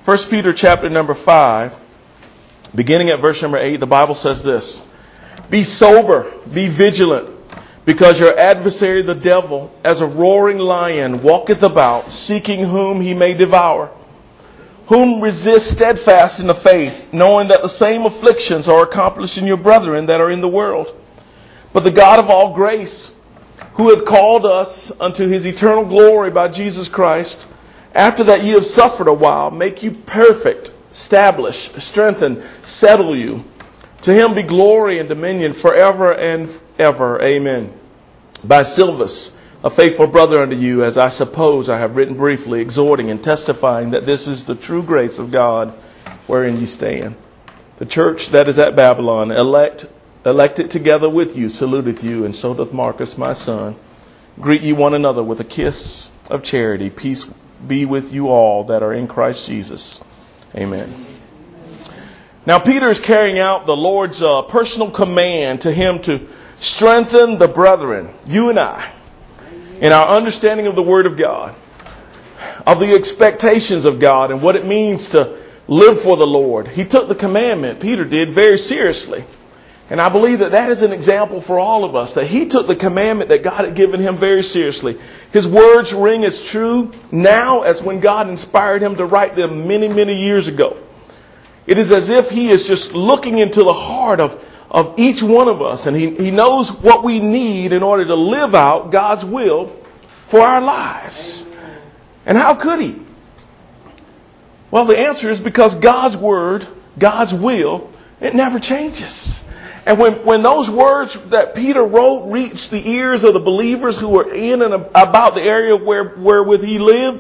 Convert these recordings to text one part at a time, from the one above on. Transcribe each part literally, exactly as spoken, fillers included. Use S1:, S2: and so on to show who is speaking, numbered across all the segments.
S1: First Peter chapter number five, beginning at verse number eight, the Bible says this: Be sober, be vigilant, because your adversary the devil, as a roaring lion, walketh about, seeking whom he may devour. Whom resist steadfast in the faith, knowing that the same afflictions are accomplished in your brethren that are in the world. But the God of all grace, who hath called us unto his eternal glory by Jesus Christ, after that ye have suffered a while, make you perfect, establish, strengthen, settle you. To him be glory and dominion forever and ever. Amen. By Silvanus, a faithful brother unto you, as I suppose I have written briefly, exhorting and testifying that this is the true grace of God wherein you stand. The church that is at Babylon, elect, elected together with you, saluteth you, and so doth Marcus my son. Greet ye one another with a kiss of charity. Peace be with you all that are in Christ Jesus. Amen. Now Peter is carrying out the Lord's uh, personal command to him to strengthen the brethren, you and I, in our understanding of the Word of God, of the expectations of God, and what it means to live for the Lord. He took the commandment, Peter did, very seriously. And I believe that that is an example for all of us, that he took the commandment that God had given him very seriously. His words ring as true now as when God inspired him to write them many, many years ago. It is as if he is just looking into the heart of of each one of us, and he, he knows what we need in order to live out God's will for our lives. And how could he? Well, the answer is because God's word, God's will, it never changes. And when, when those words that Peter wrote reached the ears of the believers who were in and about the area where wherewith he lived,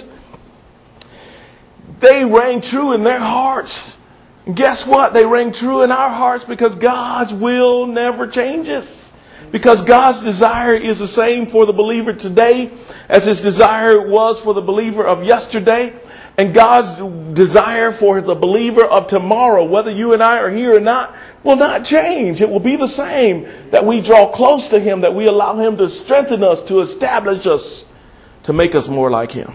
S1: they rang true in their hearts. And guess what? They ring true in our hearts because God's will never changes. Because God's desire is the same for the believer today as his desire was for the believer of yesterday. And God's desire for the believer of tomorrow, whether you and I are here or not, will not change. It will be the same, that we draw close to him, that we allow him to strengthen us, to establish us, to make us more like him.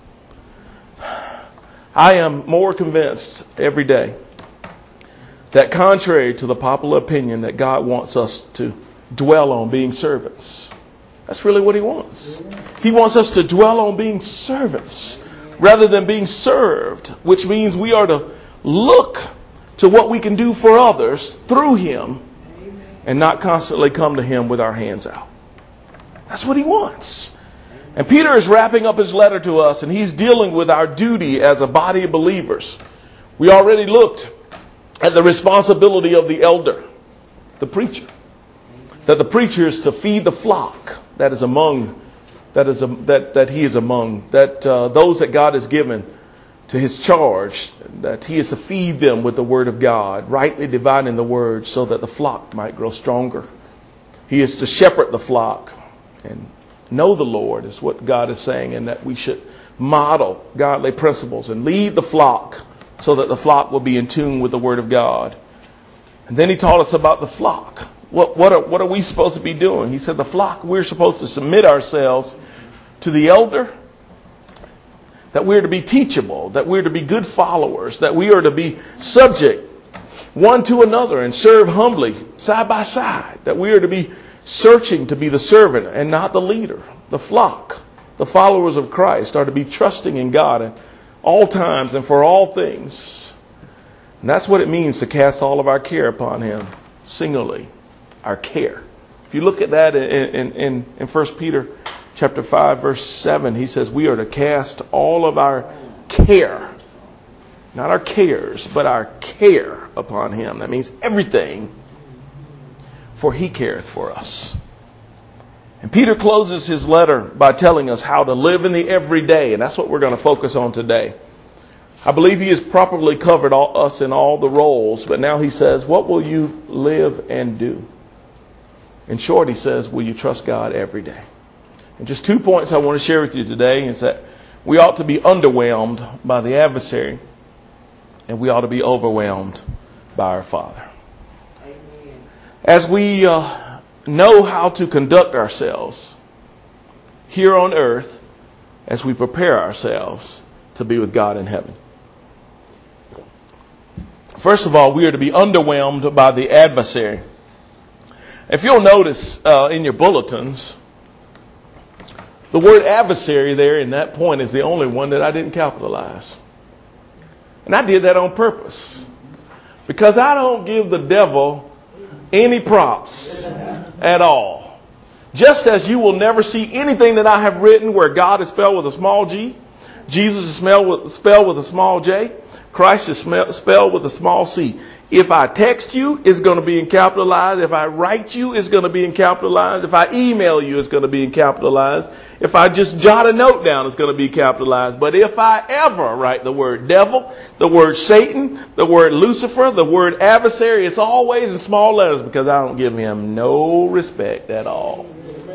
S1: I am more convinced every day that contrary to the popular opinion that God wants us to dwell on being servants. That's really what he wants. He wants us to dwell on being servants rather than being served, which means we are to look to what we can do for others through him and not constantly come to him with our hands out. That's what he wants. And Peter is wrapping up his letter to us, and he's dealing with our duty as a body of believers. We already looked at the responsibility of the elder, the preacher. That the preacher is to feed the flock that is among, that is a, that that he is among, that uh, those that God has given to his charge, that he is to feed them with the word of God, rightly dividing the word so that the flock might grow stronger. He is to shepherd the flock and know the Lord is what God is saying, and that we should model godly principles and lead the flock so that the flock will be in tune with the Word of God. And then he taught us about the flock. What, what, are, what are we supposed to be doing? He said the flock, we're supposed to submit ourselves to the elder, that we're to be teachable, that we're to be good followers, that we are to be subject one to another and serve humbly side by side, that we are to be searching to be the servant and not the leader. The flock, the followers of Christ, are to be trusting in God and all times and for all things. And that's what it means to cast all of our care upon him singularly. Our care. If you look at that in, in, in First Peter chapter five, verse seven, he says we are to cast all of our care, not our cares, but our care upon him. That means everything, for he careth for us. And Peter closes his letter by telling us how to live in the everyday, and that's what we're going to focus on today. I believe he has properly covered all, us in all the roles, but now he says, what will you live and do? In short, he says, will you trust God every day? And just two points I want to share with you today is that we ought to be underwhelmed by the adversary, and we ought to be overwhelmed by our Father. Amen. As we uh, know how to conduct ourselves here on earth as we prepare ourselves to be with God in heaven. First of all, we are to be underwhelmed by the adversary. If you'll notice uh, in your bulletins, the word adversary there in that point is the only one that I didn't capitalize. And I did that on purpose. Because I don't give the devil any props at all. Just as you will never see anything that I have written where God is spelled with a small g, Jesus is spelled with, spelled with a small j, Christ is spelled with a small c. If I text you, it's going to be in capitalized. If I write you, it's going to be in capitalized. If I email you, it's going to be in capitalized. If I just jot a note down, it's going to be capitalized. But if I ever write the word devil, the word Satan, the word Lucifer, the word adversary, it's always in small letters because I don't give him no respect at all.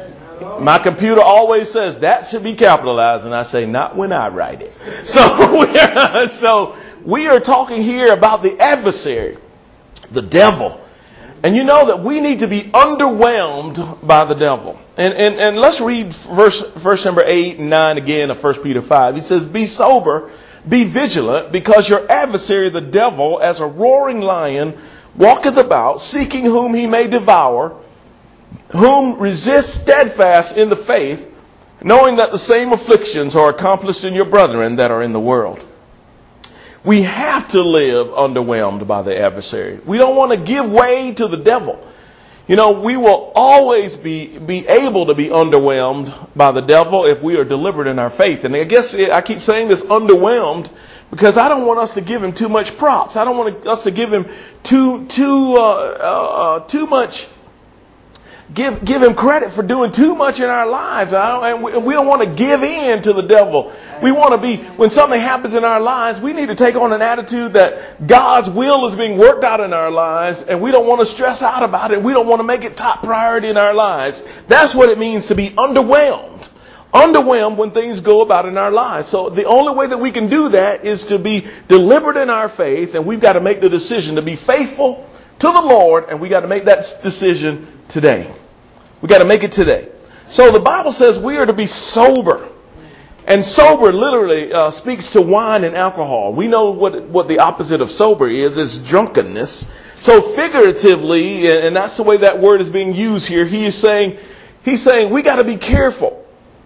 S1: My computer always says that should be capitalized, and I say, not when I write it. So, so we are talking here about the adversary, the devil. And you know that we need to be underwhelmed by the devil. And, and, and let's read verse, verse number eight and nine again of First Peter five. He says, be sober, be vigilant, because your adversary, the devil, as a roaring lion, walketh about, seeking whom he may devour, whom resist steadfast in the faith, knowing that the same afflictions are accomplished in your brethren that are in the world. We have to live underwhelmed by the adversary. We don't want to give way to the devil. You know, we will always be, be able to be underwhelmed by the devil if we are deliberate in our faith. And I guess I keep saying this, underwhelmed, because I don't want us to give him too much props. I don't want us to give him too, too, uh, uh, too much Give give him credit for doing too much in our lives. I don't, and we, we don't want to give in to the devil. We want to be, when something happens in our lives, we need to take on an attitude that God's will is being worked out in our lives, and we don't want to stress out about it. We don't want to make it top priority in our lives. That's what it means to be underwhelmed. Underwhelmed when things go about in our lives. So the only way that we can do that is to be deliberate in our faith, and we've got to make the decision to be faithful to the Lord, and we got to make that decision today. We got to make it today. So the Bible says we are to be sober. And sober literally uh, speaks to wine and alcohol. We know what, what the opposite of sober is, is drunkenness. So figuratively, and that's the way that word is being used here, he is saying, he's saying we got to be careful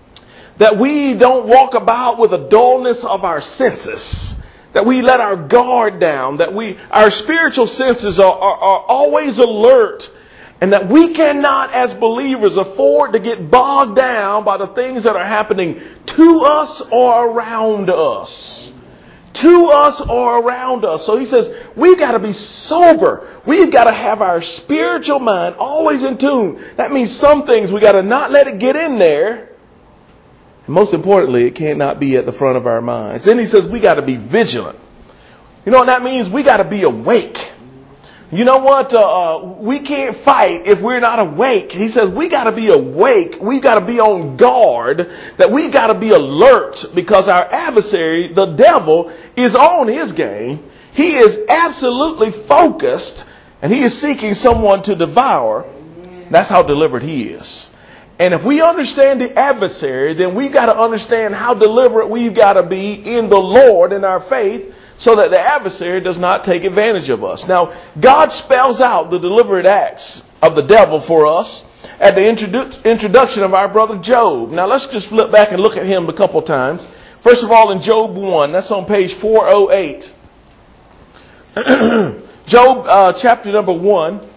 S1: that we don't walk about with a dullness of our senses, that we let our guard down, that we, our spiritual senses are, are, are always alert. And that we cannot, as believers, afford to get bogged down by the things that are happening to us or around us. To us or around us. So he says, we've got to be sober. We've got to have our spiritual mind always in tune. That means some things we got to not let it get in there. And most importantly, it cannot be at the front of our minds. Then he says, we got to be vigilant. You know what that means? We got to be awake. You know what? Uh, we can't fight if we're not awake. He says we got to be awake. We got to be on guard. That we got to be alert because our adversary, the devil, is on his game. He is absolutely focused and he is seeking someone to devour. That's how deliberate he is. And if we understand the adversary, then we've got to understand how deliberate we've got to be in the Lord in our faith, so that the adversary does not take advantage of us. Now, God spells out the deliberate acts of the devil for us at the introdu- introduction of our brother Job. Now, let's just flip back and look at him a couple times. First of all, in Job one, that's on page four oh eight. Job uh, chapter number one,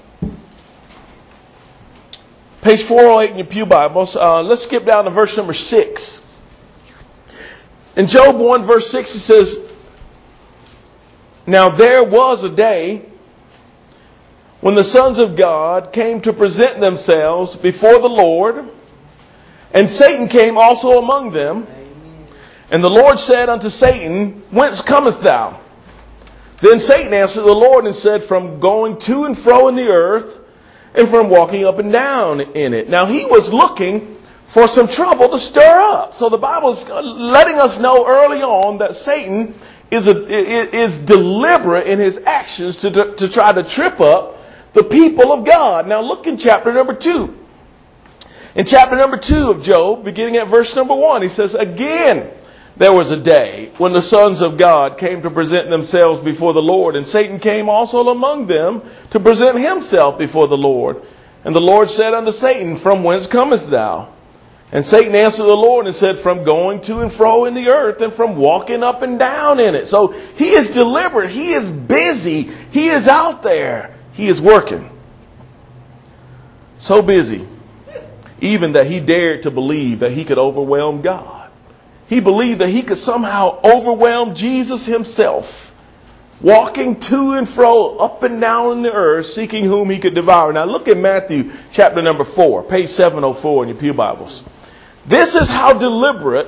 S1: page four oh eight in your pew Bibles. Uh, let's skip down to verse number six. In Job one, verse six, it says, now there was a day when the sons of God came to present themselves before the Lord, and Satan came also among them. And the Lord said unto Satan, whence comest thou? Then Satan answered the Lord and said, from going to and fro in the earth, and from walking up and down in it. Now he was looking for some trouble to stir up. So the Bible is letting us know early on that Satan is a, is deliberate in his actions to, to, to try to trip up the people of God. Now look in chapter number two. In chapter number two of Job, beginning at verse number one, he says, again, there was a day when the sons of God came to present themselves before the Lord, and Satan came also among them to present himself before the Lord. And the Lord said unto Satan, From whence comest thou? And Satan answered the Lord and said, From going to and fro in the earth, and from walking up and down in it. So he is deliberate. He is busy. He is out there. He is working. So busy, even that he dared to believe that he could overwhelm God. He believed that he could somehow overwhelm Jesus himself, walking to and fro, up and down in the earth, seeking whom he could devour. Now look at Matthew chapter number four, page seven oh four in your pew Bibles. This is how deliberate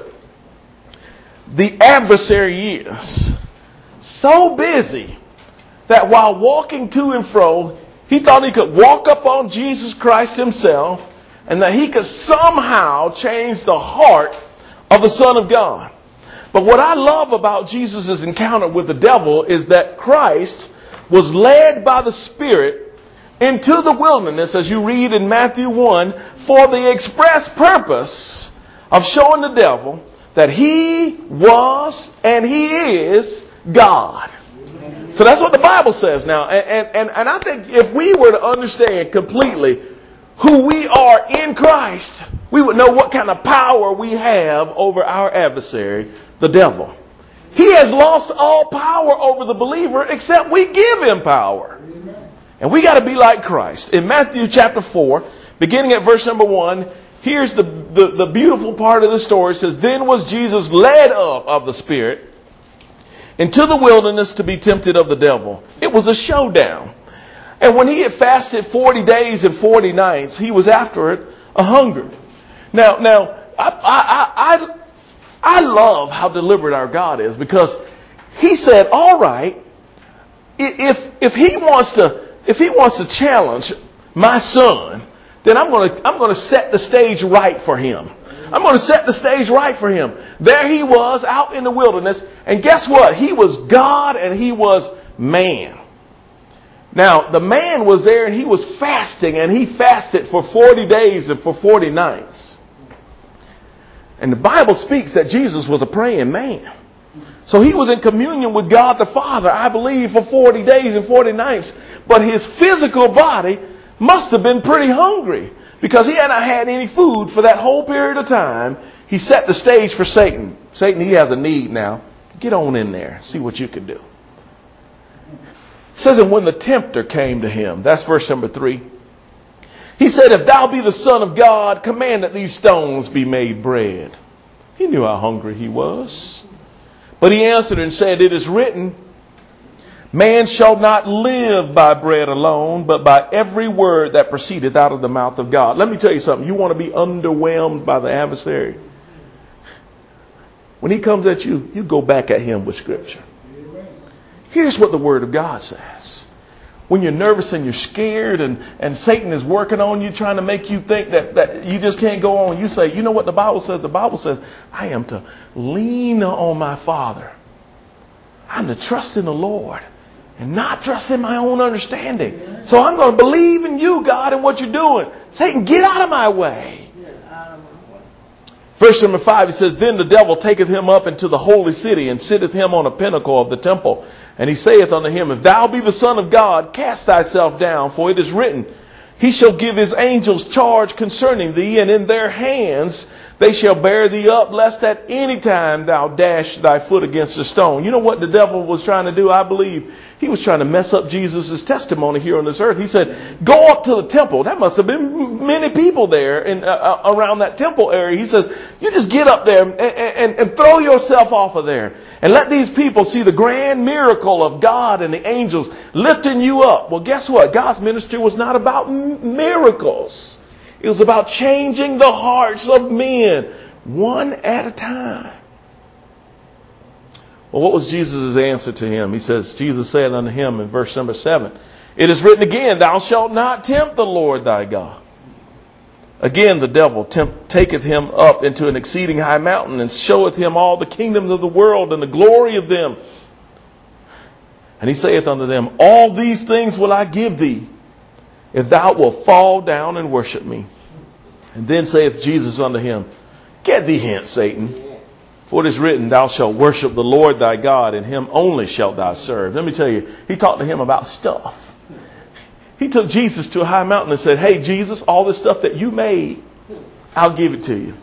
S1: the adversary is. So busy that while walking to and fro, he thought he could walk up on Jesus Christ himself, and that he could somehow change the heart of the Son of God. But what I love about Jesus' encounter with the devil is that Christ was led by the Spirit into the wilderness, as you read in Matthew one, for the express purpose of showing the devil that he was and he is God. So that's what the Bible says now. And, and, and I think if we were to understand completely who we are in Christ, we would know what kind of power we have over our adversary, the devil. He has lost all power over the believer except we give him power. And we got to be like Christ. In Matthew chapter four, beginning at verse number one, here's the, the, the beautiful part of the story. It says, Then was Jesus led up of the Spirit into the wilderness to be tempted of the devil. It was a showdown. And when he had fasted forty days and forty nights, he was after it a hunger. Now, now, I, I, I, I love how deliberate our God is, because he said, all right, if, if he wants to, if he wants to challenge my son, then I'm going to, I'm going to set the stage right for him. I'm going to set the stage right for him. There he was out in the wilderness. And guess what? He was God and he was man. Now, the man was there and he was fasting, and he fasted for forty days and for forty nights. And the Bible speaks that Jesus was a praying man. So he was in communion with God the Father, I believe, for forty days and forty nights. But his physical body must have been pretty hungry, because he hadn't had any food for that whole period of time. He set the stage for Satan. Satan, he has a need now. Get on in there. See what you can do. It says, and when the tempter came to him, that's verse number three. He said, If thou be the Son of God, command that these stones be made bread. He knew how hungry he was. But he answered and said, It is written, Man shall not live by bread alone, but by every word that proceedeth out of the mouth of God. Let me tell you something. You want to be underwhelmed by the adversary? When he comes at you, you go back at him with Scripture. Here's what the Word of God says. When you're nervous and you're scared and, and Satan is working on you, trying to make you think that, that you just can't go on, you say, you know what the Bible says? The Bible says, I am to lean on my Father. I'm to trust in the Lord and not trust in my own understanding. So I'm going to believe in you, God, and what you're doing. Satan, get out of my way. Verse number five, it says, Then the devil taketh him up into the holy city, and sitteth him on a pinnacle of the temple. And he saith unto him, If thou be the Son of God, cast thyself down, for it is written, He shall give his angels charge concerning thee, and in their hands they shall bear thee up, lest at any time thou dash thy foot against a stone. You know what the devil was trying to do? I believe he was trying to mess up Jesus' testimony here on this earth. He said, go up to the temple. That must have been many people there in, uh, around that temple area. He says, you just get up there and, and, and throw yourself off of there. And let these people see the grand miracle of God and the angels lifting you up. Well, guess what? God's ministry was not about m- miracles. It was about changing the hearts of men one at a time. Well, what was Jesus' answer to him? He says, Jesus said unto him in verse number seven, It is written again, Thou shalt not tempt the Lord thy God. Again, the devil tempt, taketh him up into an exceeding high mountain, and showeth him all the kingdoms of the world and the glory of them. And he saith unto them, All these things will I give thee, if thou wilt fall down and worship me. And then saith Jesus unto him, Get thee hence, Satan. For it is written, thou shalt worship the Lord thy God, and him only shalt thou serve. Let me tell you, he talked to him about stuff. He took Jesus to a high mountain and said, hey, Jesus, all this stuff that you made, I'll give it to you.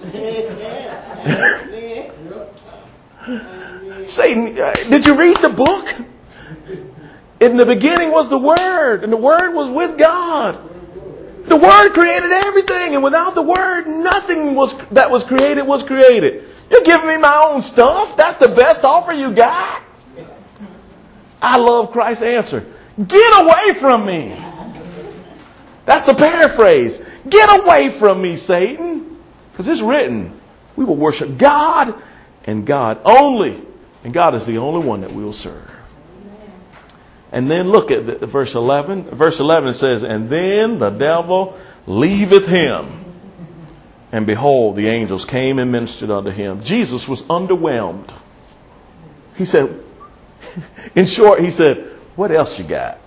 S1: Satan, did you read the book? In the beginning was the Word, and the Word was with God. The Word created everything, and without the Word, nothing was that was created was created. You're giving me my own stuff? That's the best offer you got? I love Christ's answer. Get away from me. That's the paraphrase. Get away from me, Satan. Because it's written, we will worship God and God only. And God is the only one that we will serve. And then look at the, verse eleven. Verse eleven, it says, and then the devil leaveth him. And behold, the angels came and ministered unto him. Jesus was underwhelmed. He said, in short, he said, what else you got?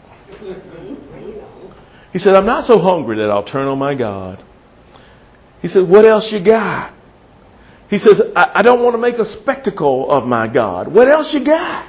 S1: He said, I'm not so hungry that I'll turn on my God. He said, what else you got? He says, I, I don't want to make a spectacle of my God. What else you got?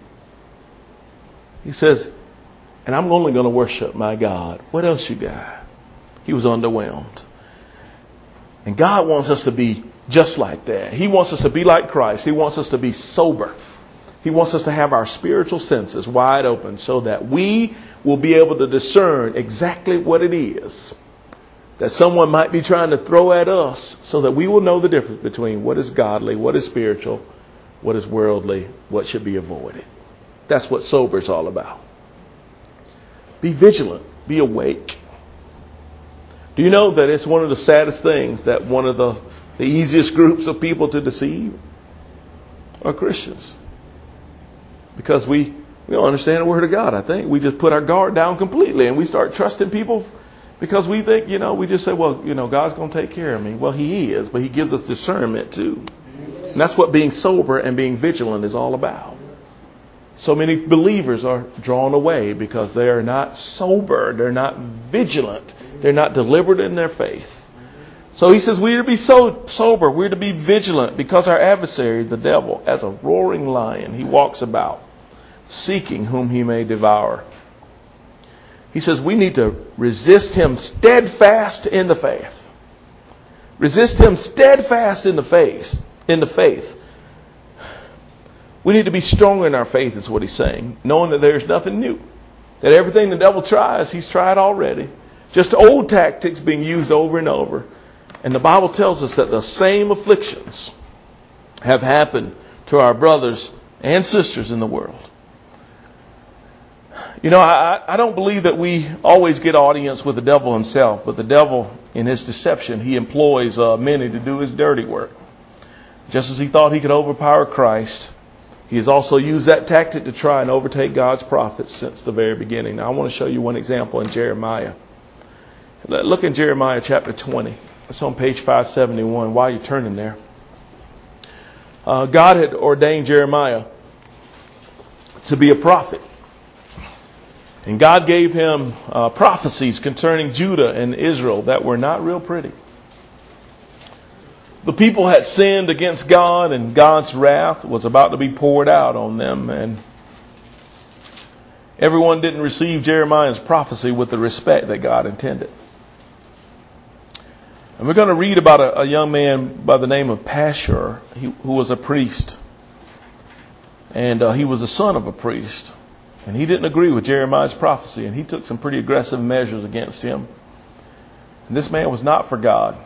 S1: He says, and I'm only going to worship my God. What else you got? He was underwhelmed. And God wants us to be just like that. He wants us to be like Christ. He wants us to be sober. He wants us to have our spiritual senses wide open so that we will be able to discern exactly what it is that someone might be trying to throw at us, so that we will know the difference between what is godly, what is spiritual, what is worldly, what should be avoided. That's what sober is all about. Be vigilant. Be awake. Do you know that it's one of the saddest things that one of the, the easiest groups of people to deceive are Christians? Because we, we don't understand the Word of God, I think. We just put our guard down completely and we start trusting people because we think, you know, we just say, well, you know, God's going to take care of me. Well, He is, but He gives us discernment too. And that's what being sober and being vigilant is all about. So many believers are drawn away because they are not sober. They're not vigilant. They're not deliberate in their faith. So he says we're to be so sober. We're to be vigilant because our adversary, the devil, as a roaring lion, he walks about seeking whom he may devour. He says we need to resist him steadfast in the faith. Resist him steadfast in the faith. In the faith. We need to be strong in our faith, is what he's saying, knowing that there's nothing new. That everything the devil tries, he's tried already. Just old tactics being used over and over. And the Bible tells us that the same afflictions have happened to our brothers and sisters in the world. You know, I, I don't believe that we always get audience with the devil himself, but the devil, in his deception, he employs uh, many to do his dirty work. Just as he thought he could overpower Christ, he has also used that tactic to try and overtake God's prophets since the very beginning. Now, I want to show you one example in Jeremiah. Look in Jeremiah chapter twenty. It's on page five seventy-one. While you're turning there, uh, God had ordained Jeremiah to be a prophet. And God gave him uh, prophecies concerning Judah and Israel that were not real pretty. The people had sinned against God, and God's wrath was about to be poured out on them. And everyone didn't receive Jeremiah's prophecy with the respect that God intended. And we're going to read about a, a young man by the name of Pashur, he, who was a priest. And uh, he was the son of a priest. And he didn't agree with Jeremiah's prophecy, and he took some pretty aggressive measures against him. And this man was not for God.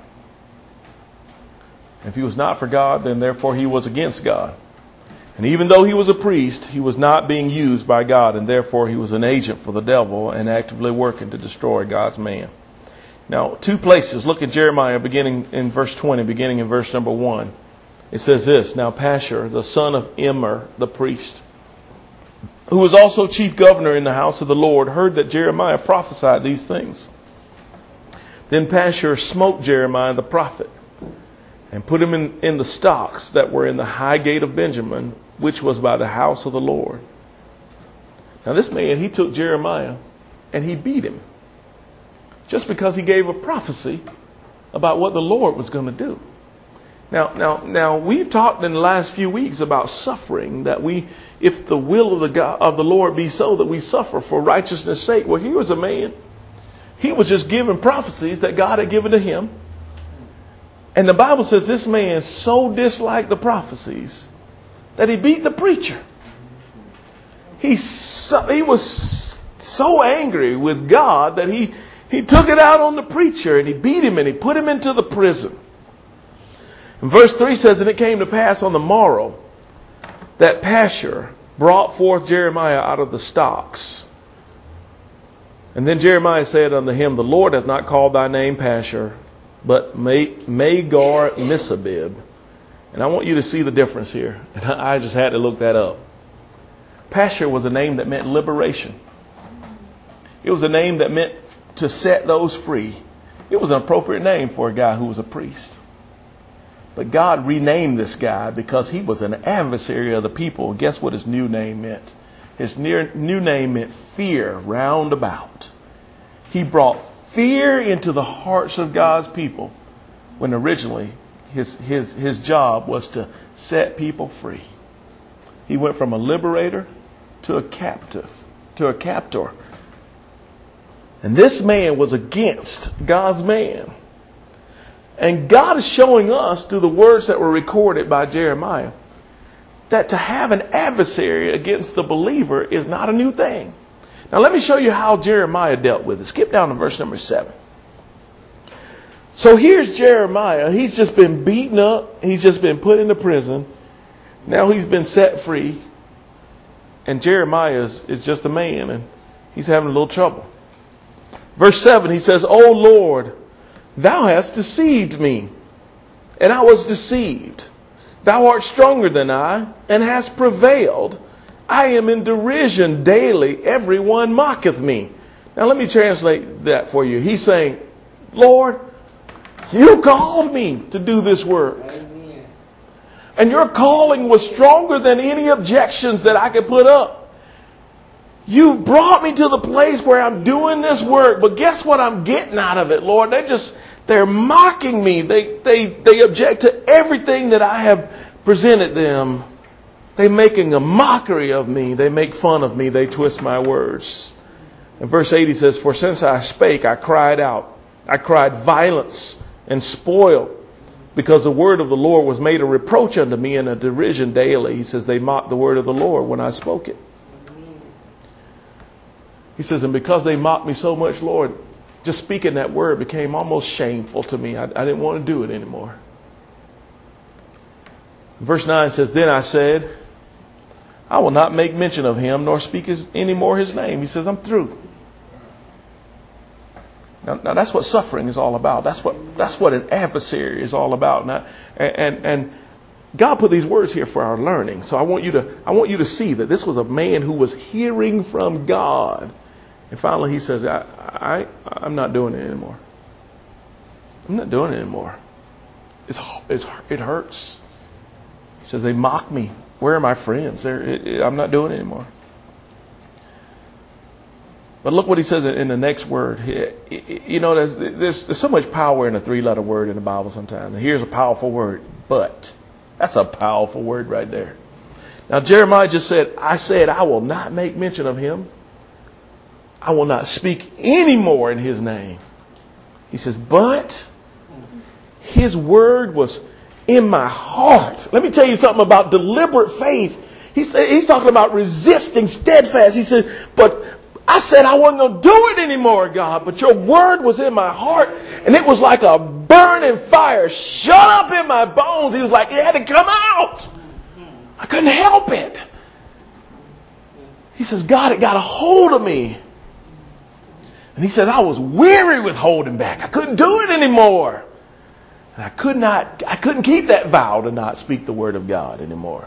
S1: If he was not for God, then therefore he was against God. And even though he was a priest, he was not being used by God, and therefore he was an agent for the devil and actively working to destroy God's man. Now, two places. Look at Jeremiah beginning in verse twenty, beginning in verse number one. It says this, now Pashur, the son of Immer, the priest, who was also chief governor in the house of the Lord, heard that Jeremiah prophesied these things. Then Pashur smote Jeremiah the prophet, and put him in, in the stocks that were in the high gate of Benjamin, which was by the house of the Lord. Now this man, he took Jeremiah and he beat him. Just because he gave a prophecy about what the Lord was going to do. Now, now, now, we've talked in the last few weeks about suffering, that we, if the will of the God, of the Lord be so, that we suffer for righteousness' sake. Well, here was a man. He was just given prophecies that God had given to him. And the Bible says this man so disliked the prophecies that he beat the preacher. He, so, he was so angry with God that he, he took it out on the preacher, and he beat him and he put him into the prison. And verse three says, and it came to pass on the morrow that Pashur brought forth Jeremiah out of the stocks. And then Jeremiah said unto him, the Lord hath not called thy name Pashur, but Magar Missabib. And I want you to see the difference here. And I just had to look that up. Pashur was a name that meant liberation. It was a name that meant to set those free. It was an appropriate name for a guy who was a priest. But God renamed this guy because he was an adversary of the people. Guess what his new name meant? His near, new name meant fear round about. He brought fear into the hearts of God's people when originally his, his, his job was to set people free. He went from a liberator to a captive, to a captor. And this man was against God's man. And God is showing us through the words that were recorded by Jeremiah that to have an adversary against the believer is not a new thing. Now let me show you how Jeremiah dealt with it. Skip down to verse number seven. So here's Jeremiah. He's just been beaten up. He's just been put into prison. Now he's been set free. And Jeremiah is, is just a man, and he's having a little trouble. Verse seven, he says, O Lord, thou hast deceived me, and I was deceived. Thou art stronger than I, and hast prevailed. I am in derision daily. Everyone mocketh me. Now let me translate that for you. He's saying, Lord, you called me to do this work. Amen. And your calling was stronger than any objections that I could put up. You brought me to the place where I'm doing this work, but guess what I'm getting out of it, Lord? They're just, they're mocking me. They, they, they object to everything that I have presented them. They're making a mockery of me. They make fun of me. They twist my words. And verse eight, he says, for since I spake, I cried out. I cried violence and spoil, because the word of the Lord was made a reproach unto me and a derision daily. He says, they mocked the word of the Lord when I spoke it. He says, and because they mocked me so much, Lord, just speaking that word became almost shameful to me. I, I didn't want to do it anymore. Verse nine says, then I said, I will not make mention of him, nor speak his, any more his name. He says, I'm through. Now, now that's what suffering is all about. That's what that's what an adversary is all about. Now, and, and and God put these words here for our learning. So I want you to I want you to see that this was a man who was hearing from God. And finally he says, I, I, I'm not doing it anymore. I'm not doing it anymore. It's, it's, it hurts. He says, they mock me. Where are my friends? They're, it, it, I'm not doing it anymore. But look what he says in the next word. You know, there's, there's, there's so much power in a three-letter word in the Bible sometimes. And here's a powerful word, but. That's a powerful word right there. Now, Jeremiah just said, I said, I will not make mention of him. I will not speak any more in his name. He says, but his word was in my heart. Let me tell you something about deliberate faith. He's, he's talking about resisting steadfast. He said, but I said I wasn't going to do it anymore, God. But your word was in my heart. And it was like a burning fire shut up in my bones. He was like, it had to come out. I couldn't help it. He says, God, it got a hold of me. And he said, I was weary with holding back. I couldn't do it anymore. And I could not, I couldn't keep that vow to not speak the word of God anymore.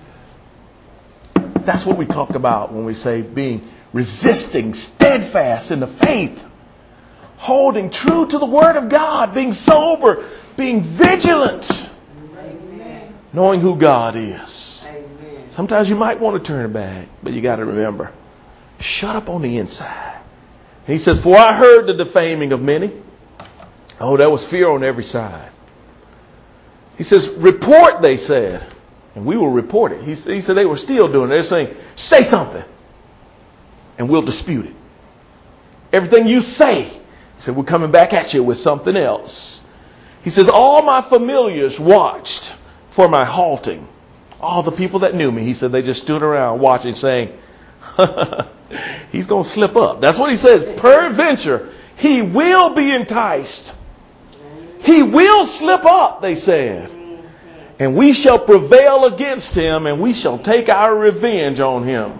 S1: That's what we talk about when we say being resisting, steadfast in the faith, holding true to the word of God, being sober, being vigilant, Amen. Knowing who God is. Amen. Sometimes you might want to turn back, but you got to remember, shut up on the inside. And he says, for I heard the defaming of many. Oh, there was fear on every side. He says, report, they said. And we will report it. He, he said they were still doing it. They're saying, say something. And we'll dispute it. Everything you say. He said, we're coming back at you with something else. He says, all my familiars watched for my halting. All the people that knew me, he said, they just stood around watching, saying, he's going to slip up. That's what he says. Peradventure, he will be enticed. He will slip up, they said. And we shall prevail against him, and we shall take our revenge on him.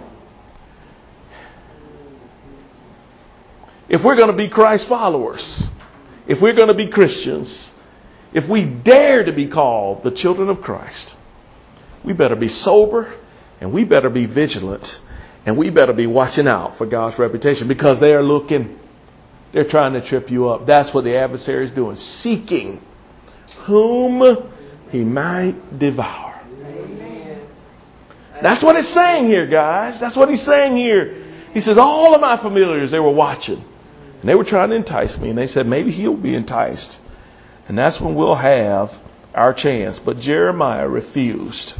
S1: If we're going to be Christ followers, if we're going to be Christians, if we dare to be called the children of Christ, we better be sober, and we better be vigilant, and we better be watching out for God's reputation, because they are looking. They're trying to trip you up. That's what the adversary is doing. Seeking whom he might devour. Amen. That's what it's saying here, guys. That's what he's saying here. He says, all of my familiars, they were watching. And they were trying to entice me. And they said, maybe he'll be enticed. And that's when we'll have our chance. But Jeremiah refused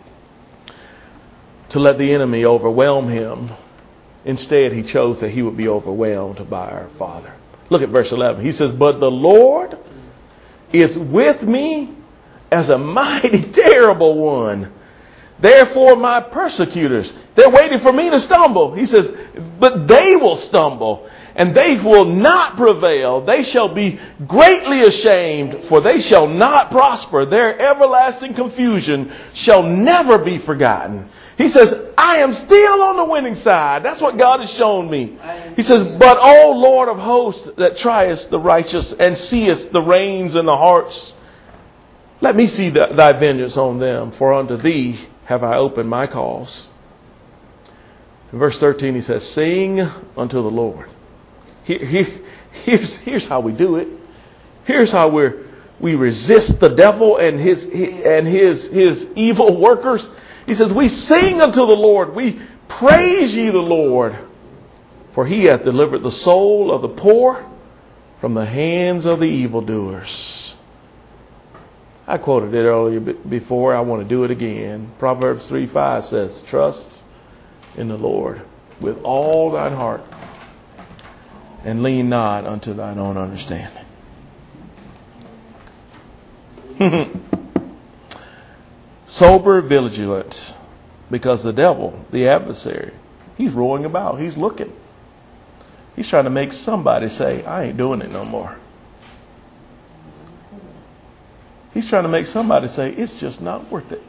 S1: to let the enemy overwhelm him. Instead, he chose that he would be overwhelmed by our Father. Look at verse eleven. He says, but the Lord is with me as a mighty terrible one. Therefore, my persecutors, they're waiting for me to stumble. He says, but they will stumble and they will not prevail. They shall be greatly ashamed, for they shall not prosper. Their everlasting confusion shall never be forgotten. He says, I am still on the winning side. That's what God has shown me. He says, but O Lord of hosts, that triest the righteous and seest the reins and the hearts, let me see the, thy vengeance on them, for unto thee have I opened my cause. In verse thirteen, he says, sing unto the Lord. Here, here, here's, here's how we do it. Here's how we're, we resist the devil and his, and his, his evil workers. He says, we sing unto the Lord. We praise ye the Lord. For he hath delivered the soul of the poor from the hands of the evildoers. I quoted it earlier before. I want to do it again. Proverbs three five says, trust in the Lord with all thine heart, and lean not unto thine own understanding. Sober, vigilant, because the devil, the adversary, he's roaring about. He's looking. He's trying to make somebody say, I ain't doing it no more. He's trying to make somebody say, it's just not worth it.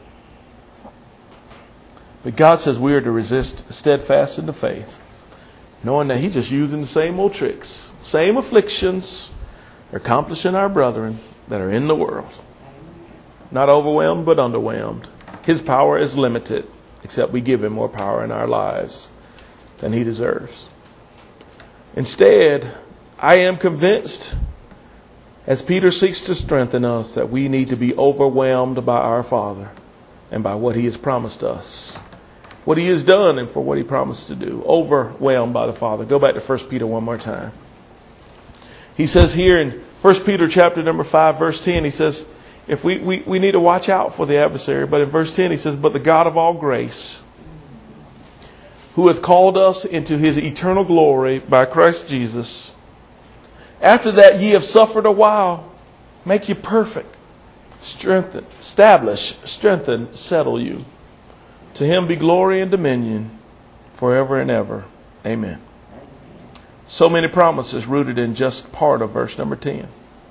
S1: But God says we are to resist steadfast in the faith, knowing that he's just using the same old tricks, same afflictions, accomplishing our brethren that are in the world. Not overwhelmed, but underwhelmed. His power is limited, except we give him more power in our lives than he deserves. Instead, I am convinced, as Peter seeks to strengthen us, that we need to be overwhelmed by our Father and by what he has promised us, what he has done and for what he promised to do. Overwhelmed by the Father. Go back to First Peter one more time. He says here in First Peter chapter number five, verse ten, he says, if we, we, we need to watch out for the adversary. But in verse ten, he says, but the God of all grace, who hath called us into his eternal glory by Christ Jesus, after that ye have suffered a while, make you perfect, strengthen, establish, strengthen, settle you. To him be glory and dominion forever and ever. Amen. So many promises rooted in just part of verse number ten.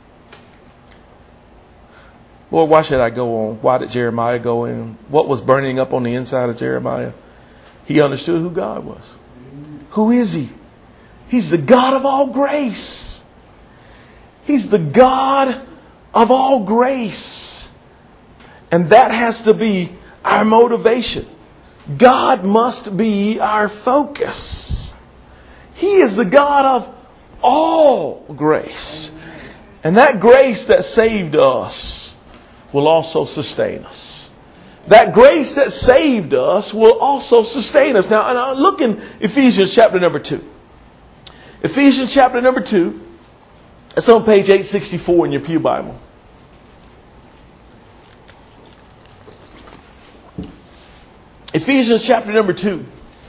S1: Lord, why should I go on? Why did Jeremiah go in? What was burning up on the inside of Jeremiah? He understood who God was. Who is he? He's the God of all grace. He's the God of all grace. And that has to be our motivation. God must be our focus. He is the God of all grace. And that grace that saved us will also sustain us. That grace that saved us will also sustain us. Now, and look in Ephesians chapter number two. Ephesians chapter number two. It's on page eight sixty-four in your Pew Bible. Ephesians chapter number two.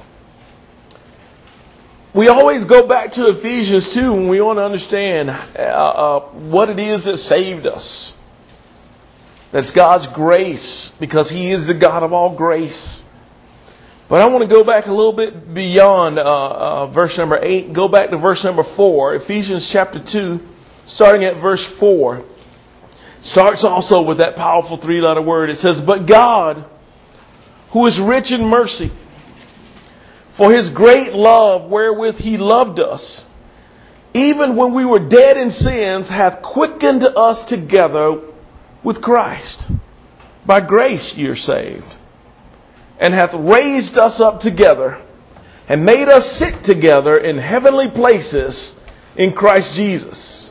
S1: We always go back to Ephesians two when we want to understand uh, uh, what it is that saved us. That's God's grace, because He is the God of all grace. But I want to go back a little bit beyond uh, uh, verse number eight. Go back to verse number four. Ephesians chapter two, starting at verse four. Starts also with that powerful three-letter word. It says, "But God, who is rich in mercy, for His great love wherewith He loved us, even when we were dead in sins, hath quickened us together with Christ. By grace ye are saved, and hath raised us up together, and made us sit together in heavenly places in Christ Jesus,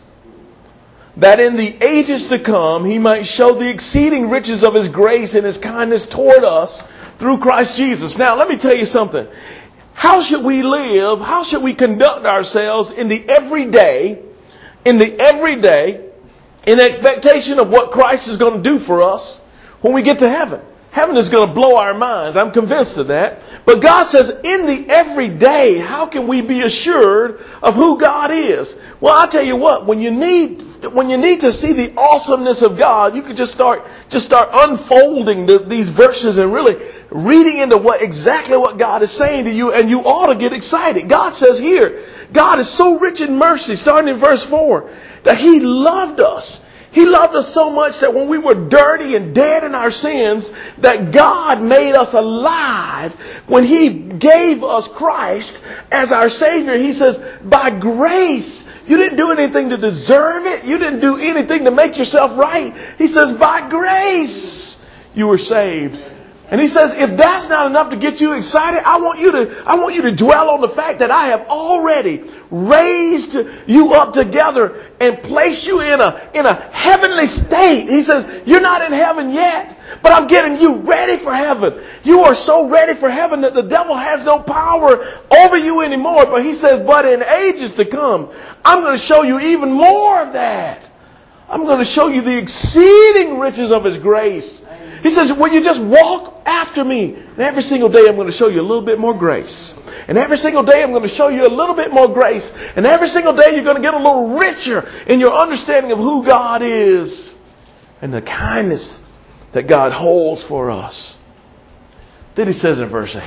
S1: that in the ages to come He might show the exceeding riches of His grace and His kindness toward us through Christ Jesus." Now, let me tell you something. How should we live? How should we conduct ourselves in the everyday, in the everyday, in expectation of what Christ is going to do for us when we get to heaven? Heaven is going to blow our minds. I'm convinced of that. But God says, in the everyday, how can we be assured of who God is? Well, I'll tell you what, when you need, when you need to see the awesomeness of God, you can just start, just start unfolding the, these verses and really reading into what, exactly what God is saying to you, and you ought to get excited. God says here, God is so rich in mercy, starting in verse four, that He loved us. He loved us so much that when we were dirty and dead in our sins, that God made us alive when He gave us Christ as our Savior. He says, by grace. You didn't do anything to deserve it. You didn't do anything to make yourself right. He says, by grace you were saved. And He says, if that's not enough to get you excited, I want you to, I want you to dwell on the fact that I have already raised you up together and placed you in a, in a heavenly state. He says, you're not in heaven yet, but I'm getting you ready for heaven. You are so ready for heaven that the devil has no power over you anymore. But He says, but in ages to come, I'm going to show you even more of that. I'm going to show you the exceeding riches of His grace. He says, well, you just walk after me. And every single day I'm going to show you a little bit more grace. And every single day I'm going to show you a little bit more grace. And every single day you're going to get a little richer in your understanding of who God is and the kindness that God holds for us. Then He says in verse eight,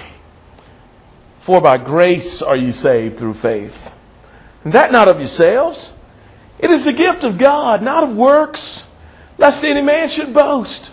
S1: "For by grace are you saved through faith. And that not of yourselves. It is the gift of God, not of works, lest any man should boast."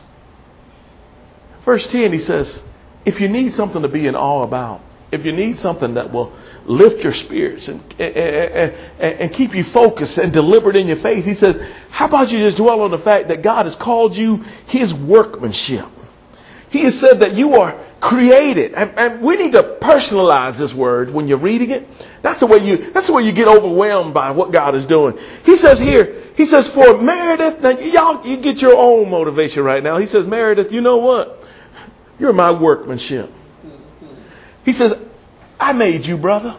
S1: Verse ten, he says, if you need something to be in awe about, if you need something that will lift your spirits and, and, and, and keep you focused and deliberate in your faith, he says, how about you just dwell on the fact that God has called you His workmanship. He has said that you are created. And, and we need to personalize this word when you're reading it. That's the way you, that's the way you get overwhelmed by what God is doing. He says here, he says, for Meredith, now y'all, you get your own motivation right now. He says, Meredith, you know what? You're my workmanship. He says, I made you, brother.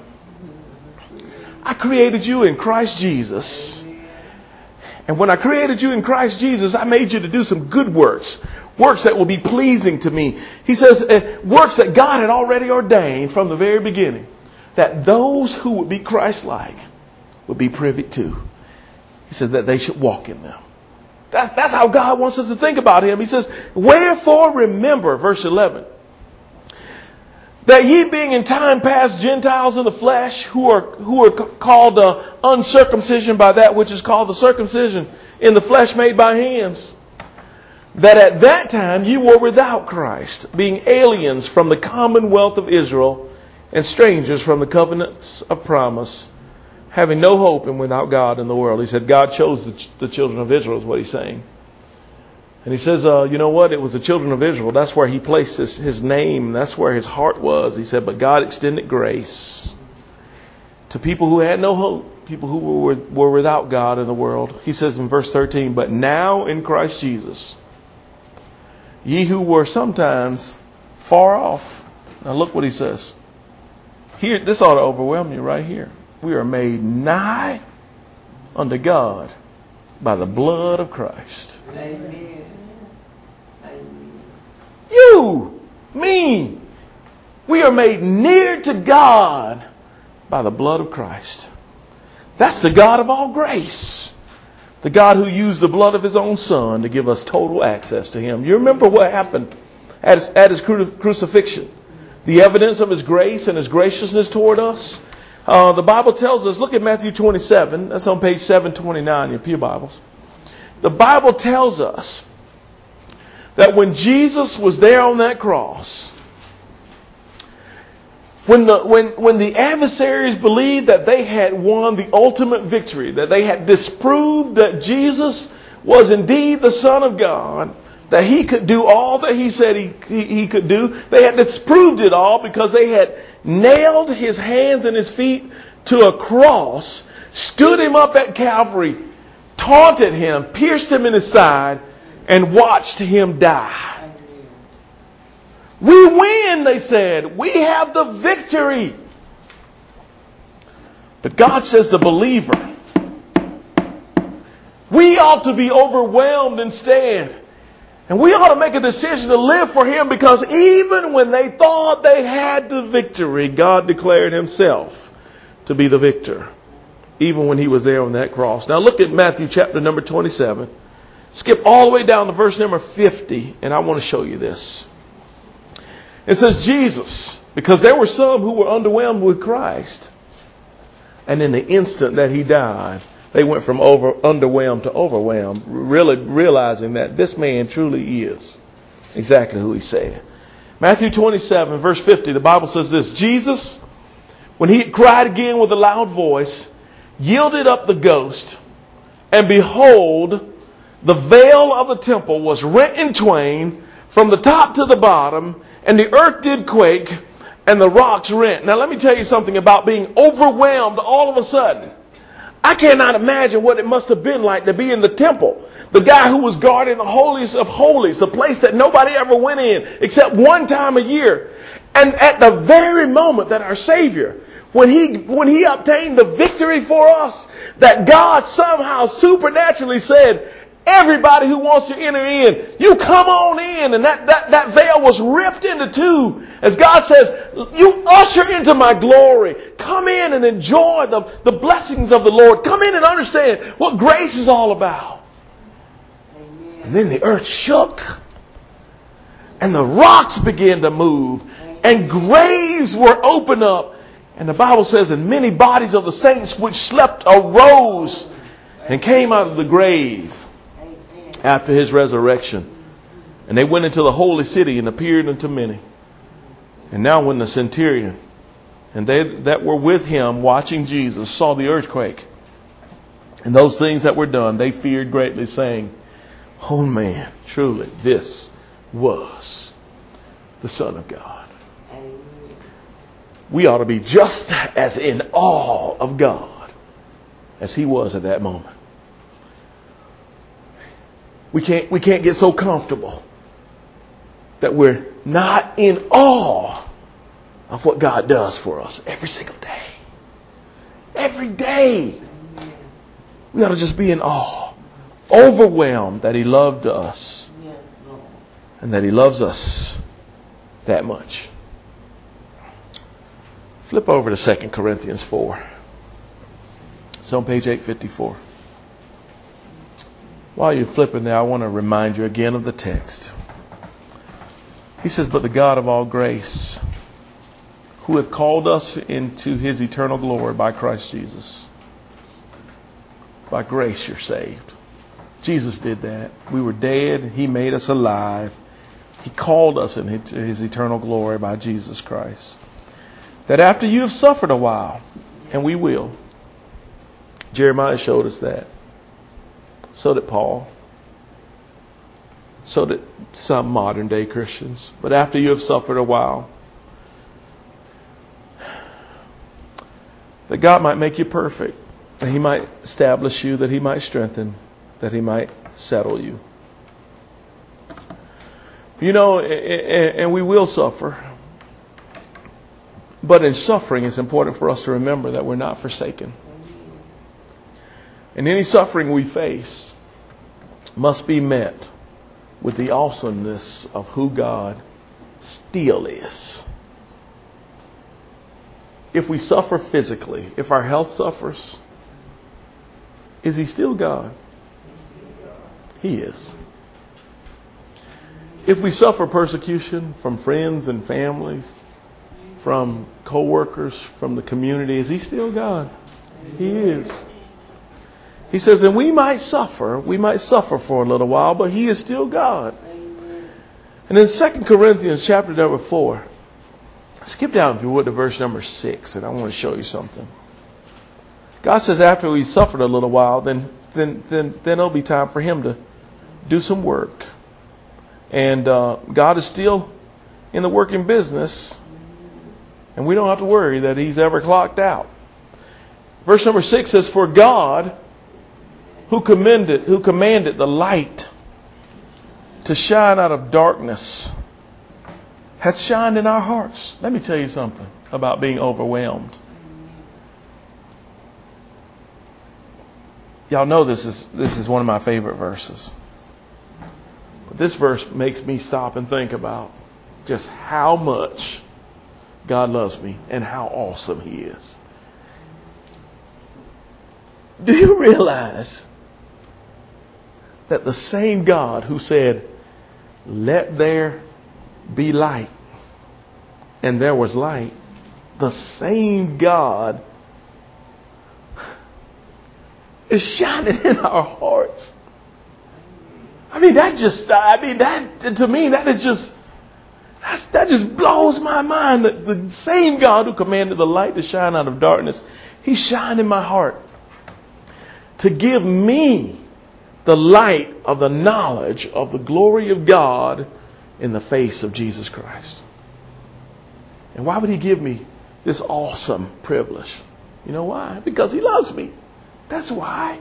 S1: I created you in Christ Jesus. And when I created you in Christ Jesus, I made you to do some good works. Works that will be pleasing to me. He says, uh, works that God had already ordained from the very beginning. That those who would be Christ-like would be privy to. He said that they should walk in them. That, that's how God wants us to think about Him. He says, wherefore remember, verse eleven, that ye being in time past Gentiles in the flesh, who are who are called uh, uncircumcision by that which is called the circumcision in the flesh made by hands, that at that time ye were without Christ, being aliens from the commonwealth of Israel and strangers from the covenants of promise, having no hope and without God in the world. He said God chose the, ch- the children of Israel is what He's saying. And He says, uh, you know what? It was the children of Israel. That's where He placed his, his name. That's where His heart was. He said, but God extended grace to people who had no hope, people who were, were without God in the world. He says in verse thirteen, but now in Christ Jesus, ye who were sometimes far off. Now look what He says. Here, this ought to overwhelm you right here. We are made nigh unto God by the blood of Christ. Amen. Amen. You, me, We are made near to God by the blood of Christ. That's the God of all grace. The God who used the blood of his own son to give us total access to him. You remember what happened at his, at his cru- crucifixion? The evidence of his grace and his graciousness toward us. Uh, the Bible tells us, look at Matthew twenty-seven. That's on page seven twenty-nine in your pew Bibles. The Bible tells us that when Jesus was there on that cross, when the, when, when the adversaries believed that they had won the ultimate victory, that they had disproved that Jesus was indeed the Son of God, that he could do all that he said he, he, he could do, they had disproved it all because they had nailed his hands and his feet to a cross, stood him up at Calvary, taunted him, pierced him in his side, and watched him die. We win, they said. We have the victory. But God says the believer, we ought to be overwhelmed instead. And we ought to make a decision to live for him, because even when they thought they had the victory, God declared himself to be the victor, even when he was there on that cross. Now look at Matthew chapter number twenty-seven. Skip all the way down to verse number fifty, and I want to show you this. It says Jesus, because there were some who were underwhelmed with Christ, and in the instant that he died, they went from over underwhelmed to overwhelmed, really realizing that this man truly is exactly who he said. Matthew twenty-seven, verse fifty, the Bible says this: Jesus, when he had cried again with a loud voice, yielded up the ghost, and behold, the veil of the temple was rent in twain from the top to the bottom, and the earth did quake, and the rocks rent. Now let me tell you something about being overwhelmed all of a sudden. I cannot imagine what it must have been like to be in the temple. The guy who was guarding the holiest of holies, the place that nobody ever went in except one time a year. And at the very moment that our Savior, when he, when he obtained the victory for us, that God somehow supernaturally said, everybody who wants to enter in, you come on in. And that, that, that veil was ripped into two. As God says, you usher into my glory. Come in and enjoy the, the blessings of the Lord. Come in and understand what grace is all about. Amen. And then the earth shook. And the rocks began to move. And graves were opened up. And the Bible says, and many bodies of the saints which slept arose and came out of the grave after his resurrection. And they went into the holy city and appeared unto many. And now when the centurion and they that were with him watching Jesus saw the earthquake and those things that were done, they feared greatly, saying, oh man, truly this was the Son of God. We ought to be just as in awe of God as he was at that moment. We can't, we can't get so comfortable that we're not in awe of what God does for us every single day. Every day. We ought to just be in awe. Overwhelmed that he loved us. And that he loves us that much. Flip over to Second Corinthians four. It's on page eight fifty-four. While you're flipping there, I want to remind you again of the text. He says, but the God of all grace, who hath called us into his eternal glory by Christ Jesus. By grace you're saved. Jesus did that. We were dead. He made us alive. He called us into his eternal glory by Jesus Christ. That after you have suffered a while, and we will. Jeremiah showed us that. So did Paul. So did some modern day Christians. But after you have suffered a while, that God might make you perfect. That he might establish you. That he might strengthen. That he might settle you. You know, and we will suffer. But in suffering, it's important for us to remember that we're not forsaken. And any suffering we face must be met with the awesomeness of who God still is. if we suffer physically, if our health suffers, is he still God? He is. If we suffer persecution from friends and families, from co-workers, from the community, is he still God? He is. He says, and we might suffer, we might suffer for a little while, but he is still God. And in Second Corinthians chapter number four, skip down if you would to verse number six, and I want to show you something. God says after we suffered a little while, then then then then it'll be time for him to do some work. And uh, God is still in the working business, and we don't have to worry that he's ever clocked out. Verse number six says, for God, who commended, who commanded the light to shine out of darkness, hath shined in our hearts. Let me tell you something about being overwhelmed. Y'all know this is this is one of my favorite verses. But this verse makes me stop and think about just how much God loves me and how awesome he is. Do you realize that the same God who said, let there be light, and there was light, the same God is shining in our hearts? I mean, that just, I mean, that, to me, that is just, that's, that just blows my mind. That the same God who commanded the light to shine out of darkness, he shined in my heart to give me the light of the knowledge of the glory of God in the face of Jesus Christ. And why would he give me this awesome privilege? You know why? Because he loves me. That's why.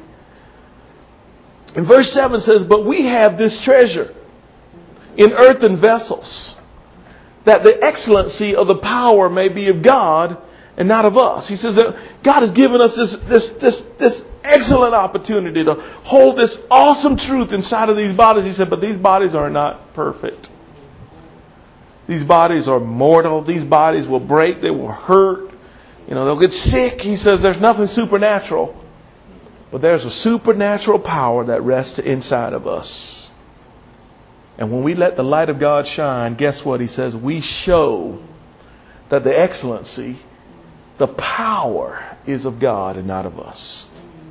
S1: And verse seven says, but we have this treasure in earthen vessels, that the excellency of the power may be of God and not of us. He says that God has given us this, this, this, this excellent opportunity to hold this awesome truth inside of these bodies. He said, but these bodies are not perfect. These bodies are mortal. These bodies will break. They will hurt. You know, they'll get sick. He says there's nothing supernatural. But there's a supernatural power that rests inside of us. And when we let the light of God shine, guess what? He says we show that the excellency, the power is of God and not of us.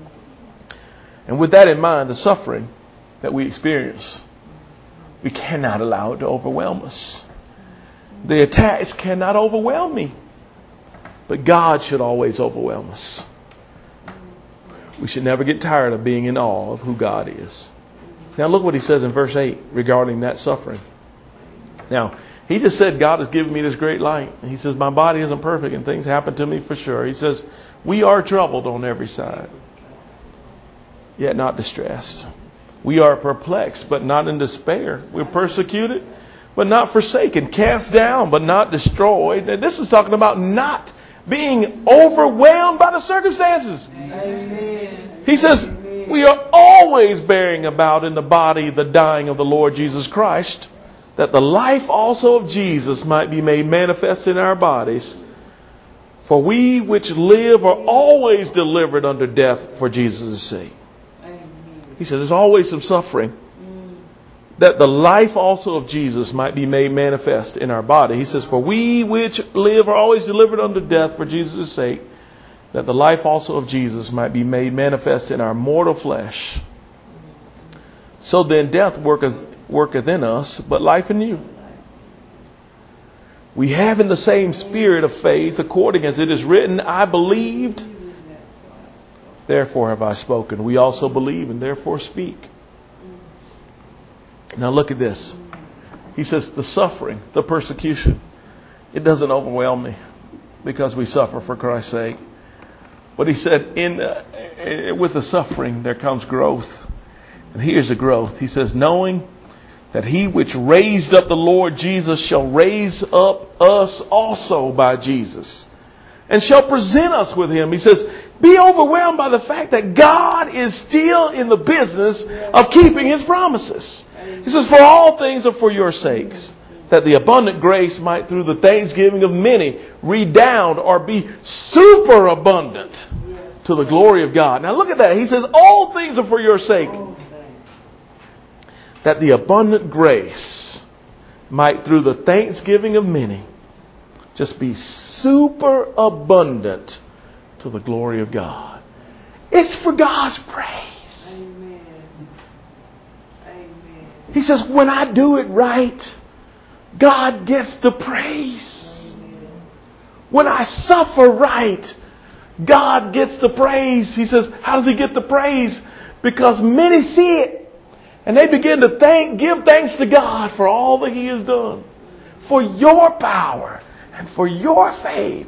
S1: And with that in mind, the suffering that we experience, we cannot allow it to overwhelm us. The attacks cannot overwhelm me. But God should always overwhelm us. We should never get tired of being in awe of who God is. Now look what he says in verse eight regarding that suffering. Now, he just said, God has given me this great light. And he says, my body isn't perfect and things happen to me for sure. He says, we are troubled on every side, yet not distressed. We are perplexed, but not in despair. We're persecuted, but not forsaken. Cast down, but not destroyed. And this is talking about not being overwhelmed by the circumstances. Amen. He says, we are always bearing about in the body the dying of the Lord Jesus Christ, that the life also of Jesus might be made manifest in our bodies. For we which live are always delivered unto death for Jesus' sake. He said there's always some suffering, that the life also of Jesus might be made manifest in our body. He says, for we which live are always delivered unto death for Jesus' sake, that the life also of Jesus might be made manifest in our mortal flesh. So then death worketh, worketh in us, but life in you. We have in the same spirit of faith, according as it is written, I believed, therefore have I spoken. We also believe and therefore speak. Now look at this. He says the suffering, the persecution, it doesn't overwhelm me because we suffer for Christ's sake. But he said in uh, with the suffering there comes growth. And here's the growth. He says, knowing that he which raised up the Lord Jesus shall raise up us also by Jesus, and shall present us with him. He says, be overwhelmed by the fact that God is still in the business of keeping his promises. He says, for all things are for your sakes, that the abundant grace might through the thanksgiving of many redound or be super abundant to the glory of God. Now look at that. He says, all things are for your sake, that the abundant grace might through the thanksgiving of many just be super abundant to the glory of God. It's for God's praise. Amen. Amen. He says, when I do it right, God gets the praise. Amen. When I suffer right, God gets the praise. He says, how does he get the praise? Because many see it and they begin to thank, give thanks to God for all that he has done, for your power and for your faith.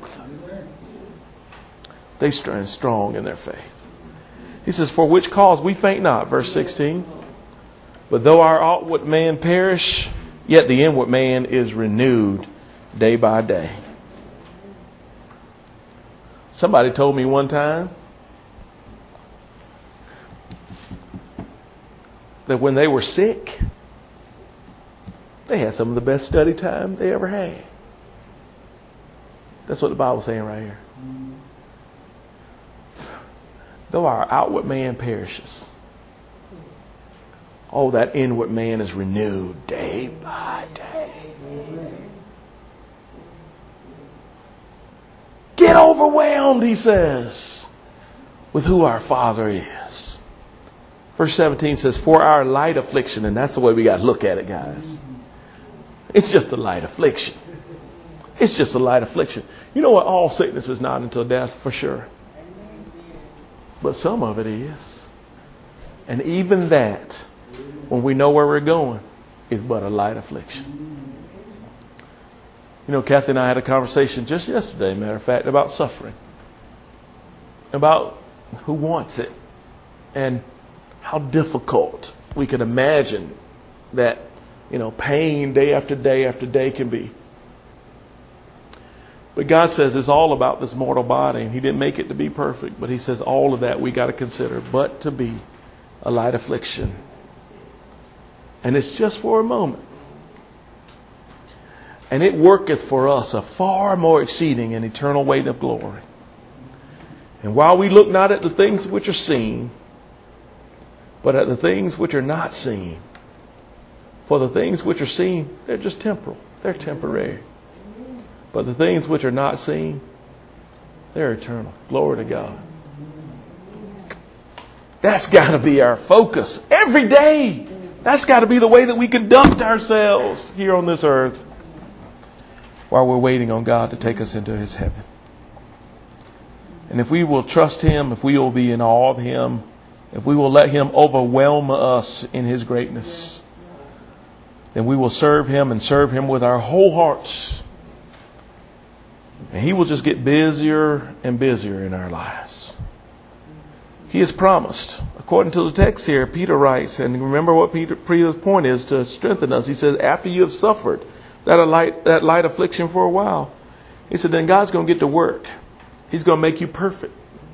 S1: They stand strong in their faith. He says, for which cause we faint not, verse sixteen. But though our outward man perish, yet the inward man is renewed day by day. Somebody told me one time that when they were sick, they had some of the best study time they ever had. That's what the Bible's saying right here. Though our outward man perishes, oh, that inward man is renewed day by day. Get overwhelmed, he says, with who our Father is. Verse seventeen says, for our light affliction, and that's the way we got to look at it, guys. It's just a light affliction. It's just a light affliction. You know what? All sickness is not until death, for sure. But some of it is. And even that, when we know where we're going, is but a light affliction. You know, Kathy and I had a conversation just yesterday, matter of fact, about suffering. About who wants it. And how difficult we can imagine that, you know, pain day after day after day can be. But God says it's all about this mortal body. And he didn't make it to be perfect. But he says all of that we got to consider but to be a light affliction. And it's just for a moment. And it worketh for us a far more exceeding and eternal weight of glory. And while we look not at the things which are seen, but at the things which are not seen. For the things which are seen, they're just temporal. They're temporary. But the things which are not seen, they're eternal. Glory to God. That's got to be our focus every day. That's got to be the way that we conduct ourselves here on this earth while we're waiting on God to take us into his heaven. And if we will trust him, if we will be in awe of him, if we will let him overwhelm us in his greatness, then we will serve him and serve him with our whole hearts. And he will just get busier and busier in our lives. He has promised, according to the text here, Peter writes, and remember what Peter, Peter's point is to strengthen us. He says, after you have suffered that light, that light affliction for a while, he said, then God's going to get to work. He's going to make you perfect.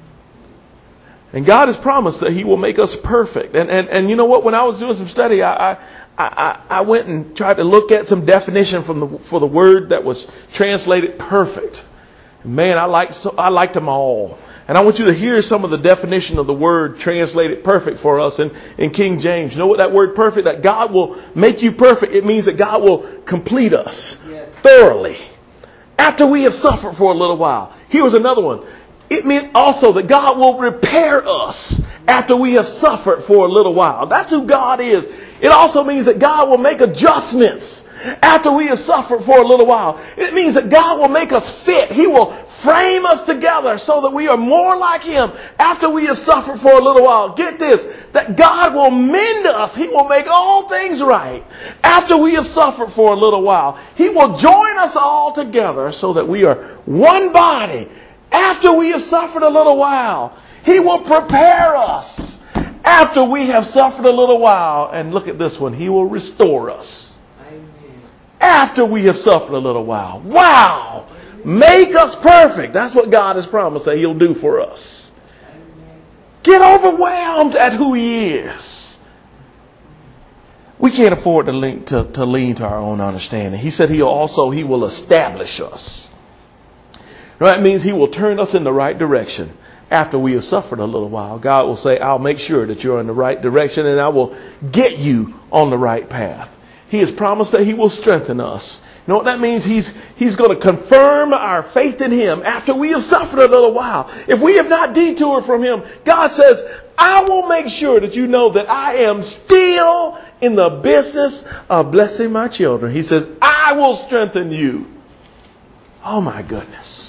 S1: And God has promised that he will make us perfect. And and, and you know what? When I was doing some study, I, I I I went and tried to look at some definition from the for the word that was translated perfect. Man, I liked so I liked them all. And I want you to hear some of the definition of the word translated perfect for us in, in King James. You know what that word perfect? That God will make you perfect. It means that God will complete us thoroughly after we have suffered for a little while. Here was another one. It meant also that God will repair us after we have suffered for a little while. That's who God is. It also means that God will make adjustments after we have suffered for a little while. It means that God will make us fit. He will frame us together so that we are more like him after we have suffered for a little while. Get this, that God will mend us. He will make all things right after we have suffered for a little while. He will join us all together so that we are one body. After we have suffered a little while, he will prepare us. After we have suffered a little while, and look at this one, he will restore us. Amen. After we have suffered a little while. Wow! Make us perfect. That's what God has promised that he'll do for us. Amen. Get overwhelmed at who he is. We can't afford to lean to, to lean to our own understanding. He said He'll also, He will establish us. That means He will turn us in the right direction. After we have suffered a little while, God will say, I'll make sure that you're in the right direction and I will get you on the right path. He has promised that He will strengthen us. You know what that means? He's, he's going to confirm our faith in Him after we have suffered a little while. If we have not detoured from Him, God says, I will make sure that you know that I am still in the business of blessing my children. He says, I will strengthen you. Oh my goodness.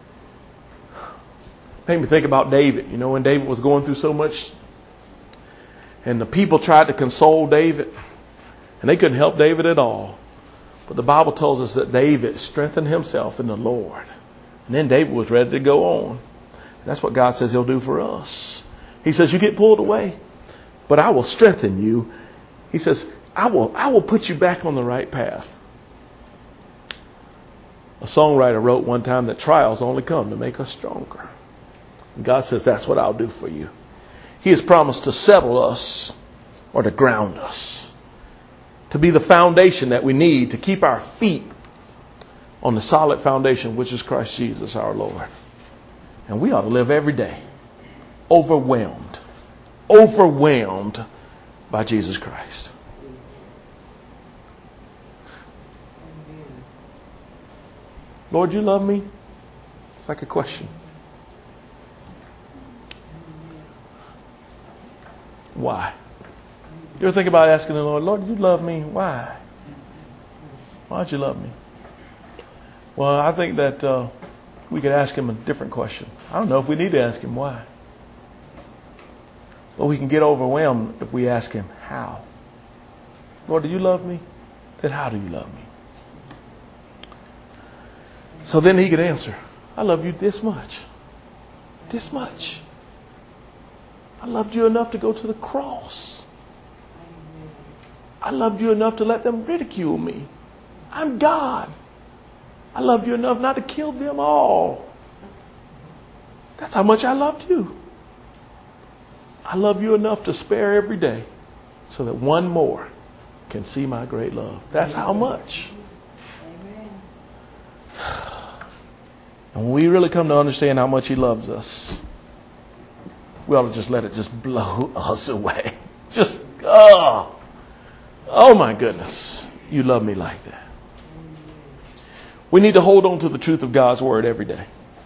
S1: Made me think about David. You know, when David was going through so much and the people tried to console David and they couldn't help David at all. But the Bible tells us that David strengthened himself in the Lord. And then David was ready to go on. And that's what God says He'll do for us. He says, you get pulled away, but I will strengthen you. He says, I will, I will put you back on the right path. A songwriter wrote one time that trials only come to make us stronger. And God says, that's what I'll do for you. He has promised to settle us or to ground us, to be the foundation that we need to keep our feet on the solid foundation, which is Christ Jesus our Lord. And we ought to live every day overwhelmed, overwhelmed by Jesus Christ. Lord, you love me? It's like a question. Why? You ever think about asking the Lord, Lord, you love me? Why? Why'd you love me? Well, I think that uh, we could ask Him a different question. I don't know if we need to ask Him why. But we can get overwhelmed if we ask Him how. Lord, do you love me? Then how do you love me? So then He could answer, I love you this much. This much. I loved you enough to go to the cross. I loved you enough to let them ridicule me. I'm God. I loved you enough not to kill them all. That's how much I loved you. I love you enough to spare every day so that one more can see my great love. That's how much. And when we really come to understand how much He loves us, we ought to just let it just blow us away. Just, oh, oh my goodness, you love me like that. We need to hold on to the truth of God's Word every day.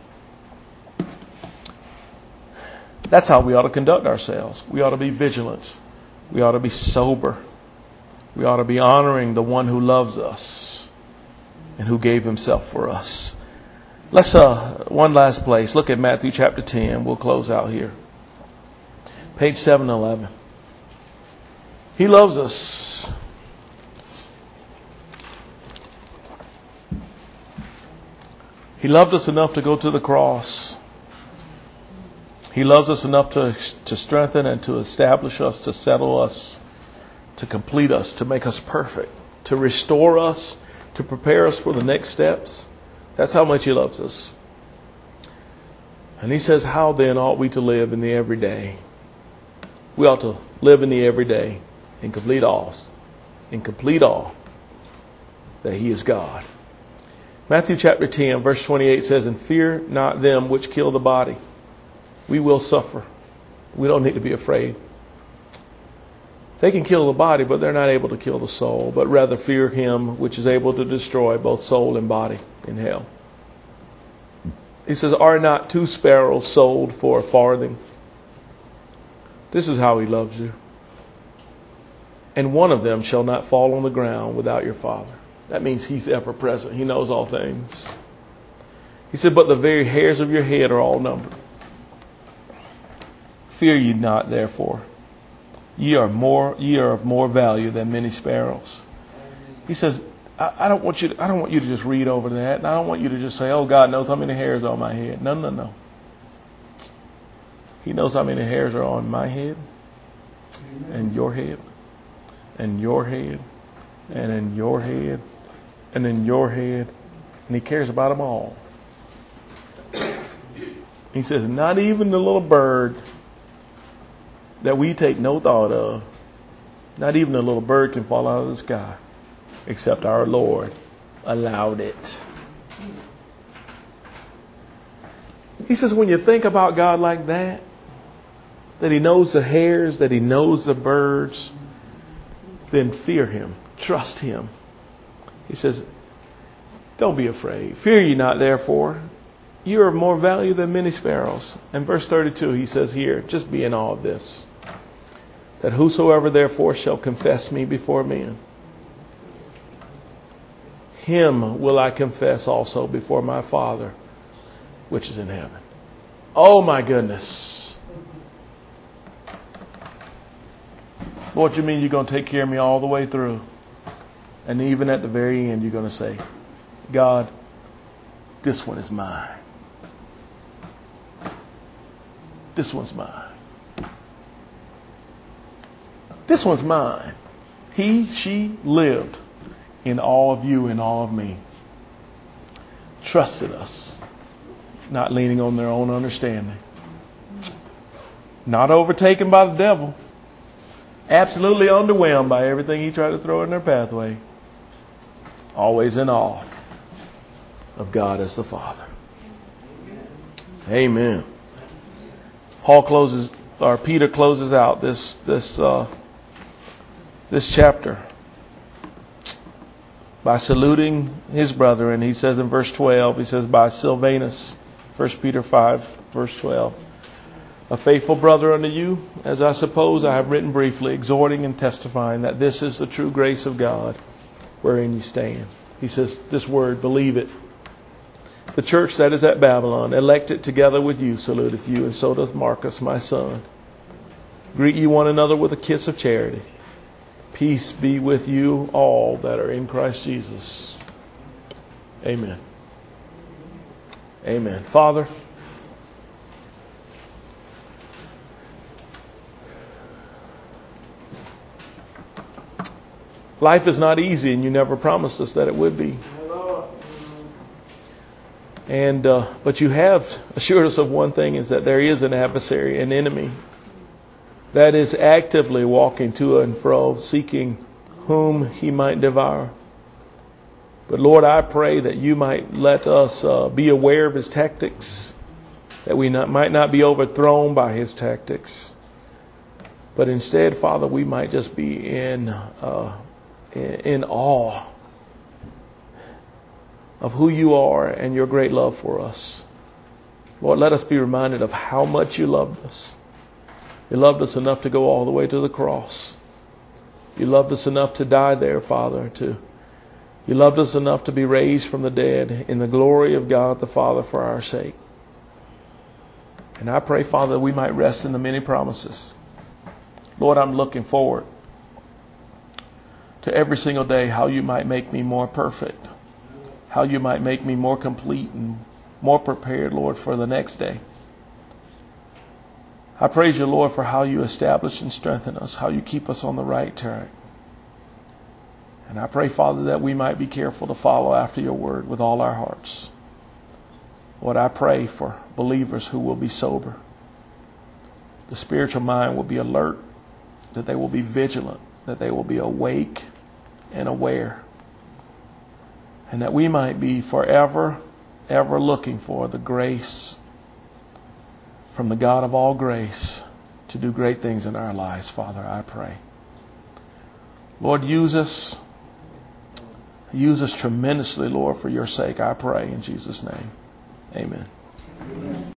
S1: That's how we ought to conduct ourselves. We ought to be vigilant. We ought to be sober. We ought to be honoring the one who loves us and who gave Himself for us. Let's, uh, one last place. Look at Matthew chapter ten. We'll close out here. Page seven eleven. He loves us. He loved us enough to go to the cross. He loves us enough to, to strengthen and to establish us, to settle us, to complete us, to make us perfect, to restore us, to prepare us for the next steps. That's how much He loves us. And He says, how then ought we to live in the everyday? We ought to live in the everyday and complete all, and complete all that He is God. Matthew chapter ten, verse twenty-eight says, and fear not them which kill the body. We will suffer. We don't need to be afraid. They can kill the body, but they're not able to kill the soul, but rather fear Him which is able to destroy both soul and body in hell. He says, are not two sparrows sold for a farthing? This is how He loves you. And one of them shall not fall on the ground without your Father. That means He's ever present. He knows all things. He said, but the very hairs of your head are all numbered. Fear ye not, therefore. Ye are more, ye are of more value than many sparrows. He says, I, I don't want you to, I don't want you to just read over that. And I don't want you to just say, oh, God knows how many hairs are on my head. No, no, no. He knows how many hairs are on my head, and your head, and your head, and in your head, and in your head. And He cares about them all. He says, not even the little bird that we take no thought of, Not even a little bird can fall out of the sky, except our Lord allowed it. He says, when you think about God like that, that He knows the hairs, that He knows the birds, then fear Him, trust Him. He says, don't be afraid. Fear ye not, therefore. You are of more value than many sparrows. And verse thirty-two, he says here, just be in awe of this. That whosoever therefore shall confess me before men, him will I confess also before my Father, which is in heaven. Oh my goodness. Lord, you mean you're going to take care of me all the way through? And even at the very end, you're going to say, God, this one is mine. This one's mine. This one's mine. He, she lived in all of you and all of me. Trusted us. Not leaning on their own understanding. Not overtaken by the devil. Absolutely underwhelmed by everything he tried to throw in their pathway. Always in awe of God as the Father. Amen. Paul closes, or Peter closes out this this uh, this chapter by saluting his brother, and he says in verse twelve, he says, by Silvanus, First Peter five, verse twelve, a faithful brother unto you, as I suppose I have written briefly, exhorting and testifying that this is the true grace of God, wherein you stand. He says, this word, believe it. The church that is at Babylon, elected together with you, saluteth you, and so doth Marcus, my son. Greet ye one another with a kiss of charity. Peace be with you all that are in Christ Jesus. Amen. Amen. Father, life is not easy, and you never promised us that it would be. And uh, but you have assured us of one thing, is that there is an adversary, an enemy, that is actively walking to and fro, seeking whom he might devour. But Lord, I pray that you might let us uh, be aware of his tactics, that we not, might not be overthrown by his tactics, but instead, Father, we might just be in uh, in, in awe of who you are and your great love for us. Lord, let us be reminded of how much you loved us. You loved us enough to go all the way to the cross. You loved us enough to die there, Father. To You loved us enough to be raised from the dead in the glory of God the Father for our sake. And I pray, Father, that we might rest in the many promises. Lord, I'm looking forward to every single day how you might make me more perfect. How you might make me more complete and more prepared, Lord, for the next day. I praise you, Lord, for how you establish and strengthen us, how you keep us on the right track. And I pray, Father, that we might be careful to follow after your word with all our hearts. Lord, I pray for believers who will be sober. The spiritual mind will be alert, that they will be vigilant, that they will be awake and aware. And that we might be forever, ever looking for the grace from the God of all grace to do great things in our lives, Father, I pray. Lord, use us. Use us tremendously, Lord, for your sake, I pray in Jesus' name. Amen.